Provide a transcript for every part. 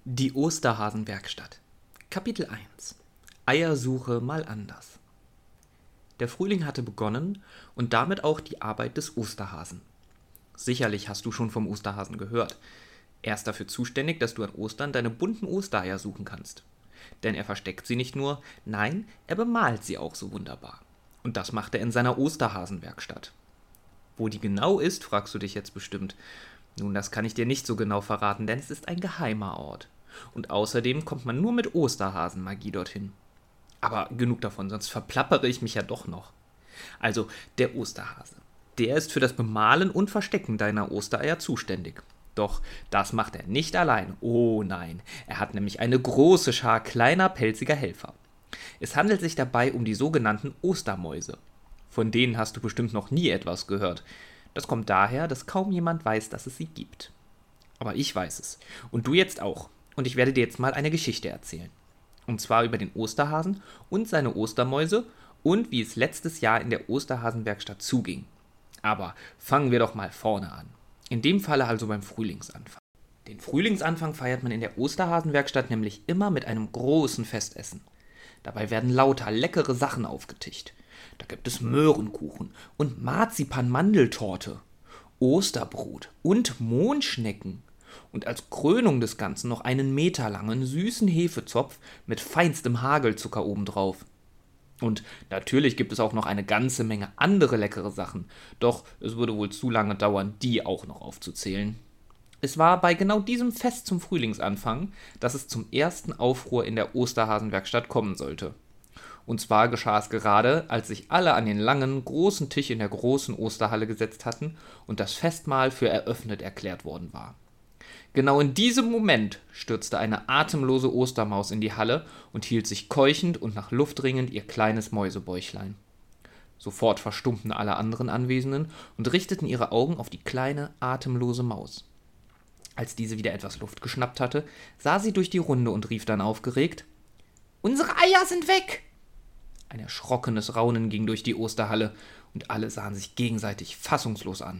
Die Osterhasenwerkstatt. Kapitel 1. Eiersuche mal anders. Der Frühling hatte begonnen und damit auch die Arbeit des Osterhasen. Sicherlich hast du schon vom Osterhasen gehört. Er ist dafür zuständig, dass du an Ostern deine bunten Ostereier suchen kannst. Denn er versteckt sie nicht nur, nein, er bemalt sie auch so wunderbar. Und das macht er in seiner Osterhasenwerkstatt. Wo die genau ist, fragst du dich jetzt bestimmt. Nun, das kann ich dir nicht so genau verraten, denn es ist ein geheimer Ort. Und außerdem kommt man nur mit Osterhasenmagie dorthin. Aber genug davon, sonst verplappere ich mich ja doch noch. Also, der Osterhase. Der ist für das Bemalen und Verstecken deiner Ostereier zuständig. Doch das macht er nicht allein. Oh nein, er hat nämlich eine große Schar kleiner, pelziger Helfer. Es handelt sich dabei um die sogenannten Ostermäuse. Von denen hast du bestimmt noch nie etwas gehört. Das kommt daher, dass kaum jemand weiß, dass es sie gibt. Aber ich weiß es. Und du jetzt auch. Und ich werde dir jetzt mal eine Geschichte erzählen. Und zwar über den Osterhasen und seine Ostermäuse und wie es letztes Jahr in der Osterhasenwerkstatt zuging. Aber fangen wir doch mal vorne an. In dem Falle also beim Frühlingsanfang. Den Frühlingsanfang feiert man in der Osterhasenwerkstatt nämlich immer mit einem großen Festessen. Dabei werden lauter leckere Sachen aufgetischt. Da gibt es Möhrenkuchen und Marzipan-Mandeltorte, Osterbrot und Mondschnecken. Und als Krönung des Ganzen noch einen meterlangen, süßen Hefezopf mit feinstem Hagelzucker obendrauf. Und natürlich gibt es auch noch eine ganze Menge andere leckere Sachen, doch es würde wohl zu lange dauern, die auch noch aufzuzählen. Es war bei genau diesem Fest zum Frühlingsanfang, dass es zum ersten Aufruhr in der Osterhasenwerkstatt kommen sollte. Und zwar geschah es gerade, als sich alle an den langen, großen Tisch in der großen Osterhalle gesetzt hatten und das Festmahl für eröffnet erklärt worden war. Genau in diesem Moment stürzte eine atemlose Ostermaus in die Halle und hielt sich keuchend und nach Luft ringend ihr kleines Mäusebäuchlein. Sofort verstummten alle anderen Anwesenden und richteten ihre Augen auf die kleine, atemlose Maus. Als diese wieder etwas Luft geschnappt hatte, sah sie durch die Runde und rief dann aufgeregt: »Unsere Eier sind weg!« Ein erschrockenes Raunen ging durch die Osterhalle und alle sahen sich gegenseitig fassungslos an.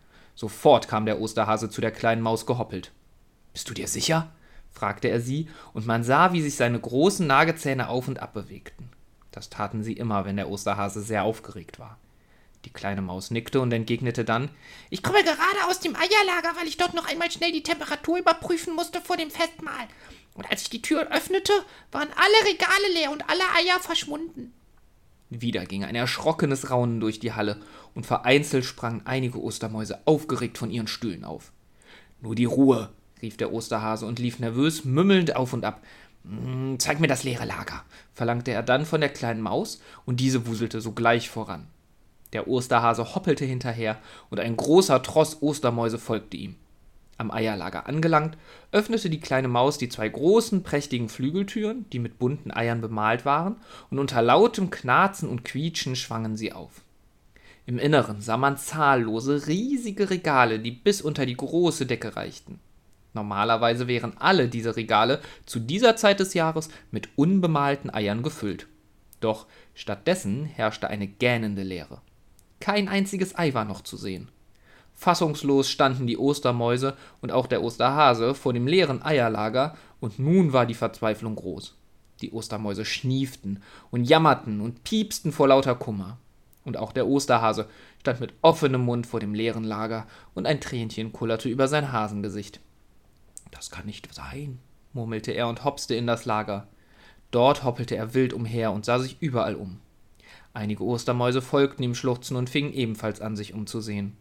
Sofort kam der Osterhase zu der kleinen Maus gehoppelt. »Bist du dir sicher?« fragte er sie, und man sah, wie sich seine großen Nagezähne auf und ab bewegten. Das taten sie immer, wenn der Osterhase sehr aufgeregt war. Die kleine Maus nickte und entgegnete dann: »Ich komme gerade aus dem Eierlager, weil ich dort noch einmal schnell die Temperatur überprüfen musste vor dem Festmahl. Und als ich die Tür öffnete, waren alle Regale leer und alle Eier verschwunden.« Wieder ging ein erschrockenes Raunen durch die Halle und vereinzelt sprangen einige Ostermäuse aufgeregt von ihren Stühlen auf. »Nur die Ruhe«, rief der Osterhase und lief nervös mümmelnd auf und ab. »Zeig mir das leere Lager«, verlangte er dann von der kleinen Maus, und diese wuselte sogleich voran. Der Osterhase hoppelte hinterher, und ein großer Tross Ostermäuse folgte ihm. Am Eierlager angelangt, öffnete die kleine Maus die zwei großen, prächtigen Flügeltüren, die mit bunten Eiern bemalt waren, und unter lautem Knarzen und Quietschen schwangen sie auf. Im Inneren sah man zahllose, riesige Regale, die bis unter die große Decke reichten. Normalerweise wären alle diese Regale zu dieser Zeit des Jahres mit unbemalten Eiern gefüllt. Doch stattdessen herrschte eine gähnende Leere. Kein einziges Ei war noch zu sehen. Fassungslos standen die Ostermäuse und auch der Osterhase vor dem leeren Eierlager, und nun war die Verzweiflung groß. Die Ostermäuse schnieften und jammerten und piepsten vor lauter Kummer. Und auch der Osterhase stand mit offenem Mund vor dem leeren Lager, und ein Tränchen kullerte über sein Hasengesicht. »Das kann nicht sein«, murmelte er und hopste in das Lager. Dort hoppelte er wild umher und sah sich überall um. Einige Ostermäuse folgten ihm schluchzen und fingen ebenfalls an, sich umzusehen.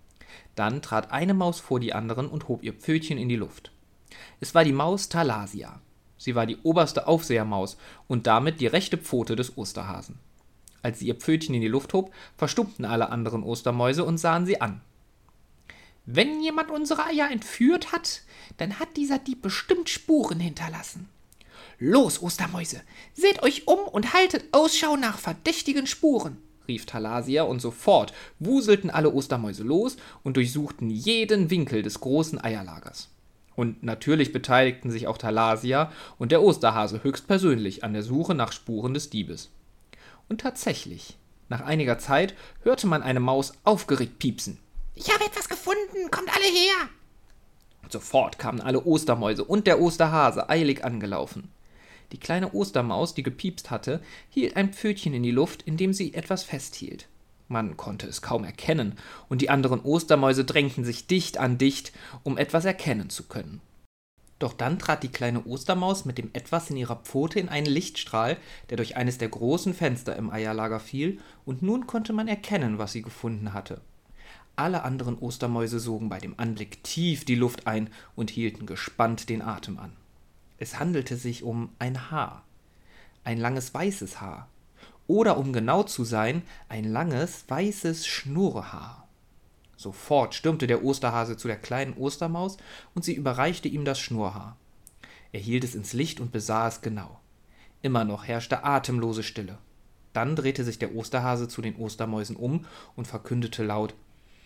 Dann trat eine Maus vor die anderen und hob ihr Pfötchen in die Luft. Es war die Maus Thalasia. Sie war die oberste Aufsehermaus und damit die rechte Pfote des Osterhasen. Als sie ihr Pfötchen in die Luft hob, verstummten alle anderen Ostermäuse und sahen sie an. »Wenn jemand unsere Eier entführt hat, dann hat dieser Dieb bestimmt Spuren hinterlassen. Los, Ostermäuse, seht euch um und haltet Ausschau nach verdächtigen Spuren«, rief Thalasia, und sofort wuselten alle Ostermäuse los und durchsuchten jeden Winkel des großen Eierlagers. Und natürlich beteiligten sich auch Thalasia und der Osterhase höchstpersönlich an der Suche nach Spuren des Diebes. Und tatsächlich, nach einiger Zeit hörte man eine Maus aufgeregt piepsen. »Ich habe etwas gefunden, kommt alle her!« Sofort kamen alle Ostermäuse und der Osterhase eilig angelaufen. Die kleine Ostermaus, die gepiepst hatte, hielt ein Pfötchen in die Luft, in dem sie etwas festhielt. Man konnte es kaum erkennen, und die anderen Ostermäuse drängten sich dicht an dicht, um etwas erkennen zu können. Doch dann trat die kleine Ostermaus mit dem Etwas in ihrer Pfote in einen Lichtstrahl, der durch eines der großen Fenster im Eierlager fiel, und nun konnte man erkennen, was sie gefunden hatte. Alle anderen Ostermäuse sogen bei dem Anblick tief die Luft ein und hielten gespannt den Atem an. Es handelte sich um ein Haar, ein langes weißes Haar, oder um genau zu sein, ein langes weißes Schnurrhaar. Sofort stürmte der Osterhase zu der kleinen Ostermaus und sie überreichte ihm das Schnurrhaar. Er hielt es ins Licht und besah es genau. Immer noch herrschte atemlose Stille. Dann drehte sich der Osterhase zu den Ostermäusen um und verkündete laut: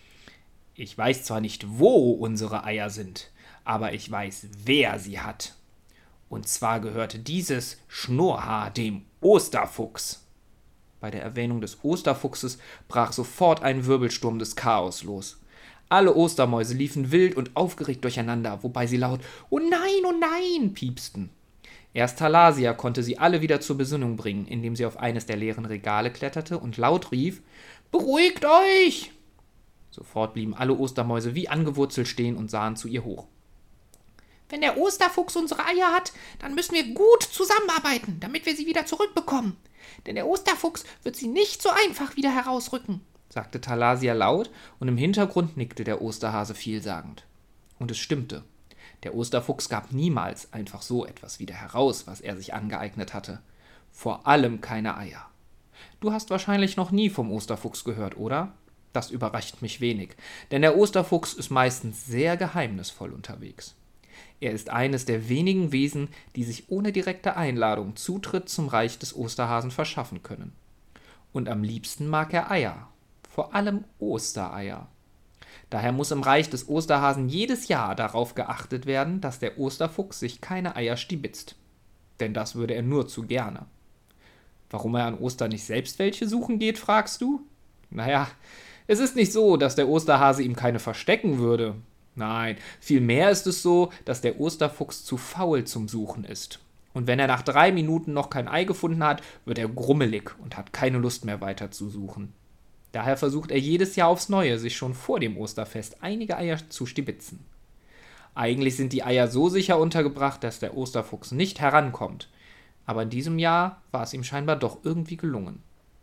»Ich weiß zwar nicht, wo unsere Eier sind, aber ich weiß, wer sie hat. Und zwar gehörte dieses Schnurrhaar dem Osterfuchs.« Bei der Erwähnung des Osterfuchses brach sofort ein Wirbelsturm des Chaos los. Alle Ostermäuse liefen wild und aufgeregt durcheinander, wobei sie laut oh nein, piepsten. Erst Thalasia konnte sie alle wieder zur Besinnung bringen, indem sie auf eines der leeren Regale kletterte und laut rief: »Beruhigt euch!« Sofort blieben alle Ostermäuse wie angewurzelt stehen und sahen zu ihr hoch. »Wenn der Osterfuchs unsere Eier hat, dann müssen wir gut zusammenarbeiten, damit wir sie wieder zurückbekommen. Denn der Osterfuchs wird sie nicht so einfach wieder herausrücken«, sagte Thalasia laut, und im Hintergrund nickte der Osterhase vielsagend. Und es stimmte. Der Osterfuchs gab niemals einfach so etwas wieder heraus, was er sich angeeignet hatte. Vor allem keine Eier. Du hast wahrscheinlich noch nie vom Osterfuchs gehört, oder? Das überrascht mich wenig, denn der Osterfuchs ist meistens sehr geheimnisvoll unterwegs. Er ist eines der wenigen Wesen, die sich ohne direkte Einladung Zutritt zum Reich des Osterhasen verschaffen können. Und am liebsten mag er Eier, vor allem Ostereier. Daher muss im Reich des Osterhasen jedes Jahr darauf geachtet werden, dass der Osterfuchs sich keine Eier stibitzt. Denn das würde er nur zu gerne. Warum er an Ostern nicht selbst welche suchen geht, fragst du? Naja, es ist nicht so, dass der Osterhase ihm keine verstecken würde. Nein, vielmehr ist es so, dass der Osterfuchs zu faul zum Suchen ist. Und wenn er nach 3 Minuten noch kein Ei gefunden hat, wird er grummelig und hat keine Lust mehr weiter zu suchen. Daher versucht er jedes Jahr aufs Neue, sich schon vor dem Osterfest einige Eier zu stibitzen. Eigentlich sind die Eier so sicher untergebracht, dass der Osterfuchs nicht herankommt. Aber in diesem Jahr war es ihm scheinbar doch irgendwie gelungen.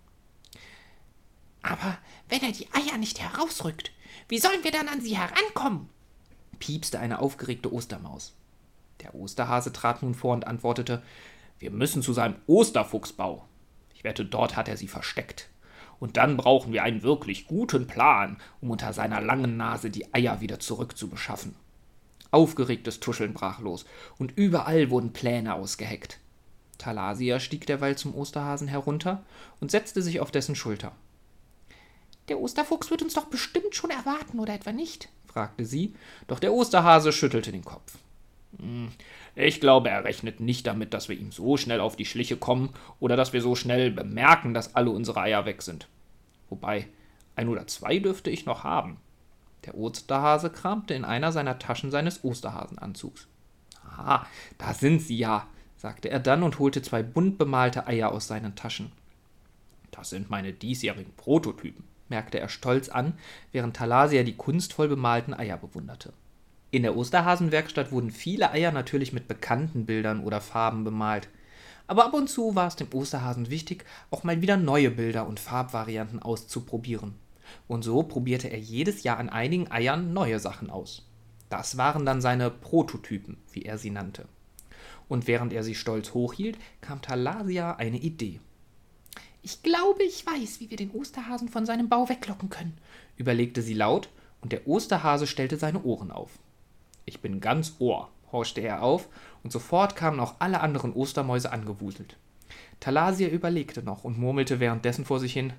»Aber wenn er die Eier nicht herausrückt, wie sollen wir dann an sie herankommen?« piepste eine aufgeregte Ostermaus. Der Osterhase trat nun vor und antwortete: »Wir müssen zu seinem Osterfuchsbau. Ich wette, dort hat er sie versteckt. Und dann brauchen wir einen wirklich guten Plan, um unter seiner langen Nase die Eier wieder zurückzubeschaffen.« Aufgeregtes Tuscheln brach los, und überall wurden Pläne ausgeheckt. Thalasia stieg derweil zum Osterhasen herunter und setzte sich auf dessen Schulter. »Der Osterfuchs wird uns doch bestimmt schon erwarten, oder etwa nicht?« fragte sie, doch der Osterhase schüttelte den Kopf. »Ich glaube, er rechnet nicht damit, dass wir ihm so schnell auf die Schliche kommen oder dass wir so schnell bemerken, dass alle unsere Eier weg sind. Wobei, 1 oder 2 dürfte ich noch haben.« Der Osterhase kramte in einer seiner Taschen seines Osterhasenanzugs. »Ah, da sind sie ja«, sagte er dann und holte 2 bunt bemalte Eier aus seinen Taschen. »Das sind meine diesjährigen Prototypen«, merkte er stolz an, während Thalasia die kunstvoll bemalten Eier bewunderte. In der Osterhasenwerkstatt wurden viele Eier natürlich mit bekannten Bildern oder Farben bemalt. Aber ab und zu war es dem Osterhasen wichtig, auch mal wieder neue Bilder und Farbvarianten auszuprobieren. Und so probierte er jedes Jahr an einigen Eiern neue Sachen aus. Das waren dann seine Prototypen, wie er sie nannte. Und während er sie stolz hochhielt, kam Thalasia eine Idee. »Ich glaube, ich weiß, wie wir den Osterhasen von seinem Bau weglocken können«, überlegte sie laut, und der Osterhase stellte seine Ohren auf. »Ich bin ganz Ohr«, horchte er auf, und sofort kamen auch alle anderen Ostermäuse angewuselt. Thalasia überlegte noch und murmelte währenddessen vor sich hin: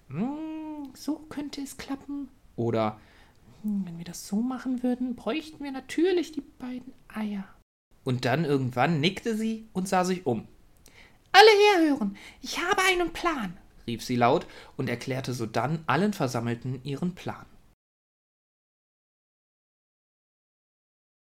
»So könnte es klappen. Oder wenn wir das so machen würden, bräuchten wir natürlich die beiden Eier.« Und dann irgendwann nickte sie und sah sich um. »Alle herhören, ich habe einen Plan«, rief sie laut und erklärte sodann allen Versammelten ihren Plan.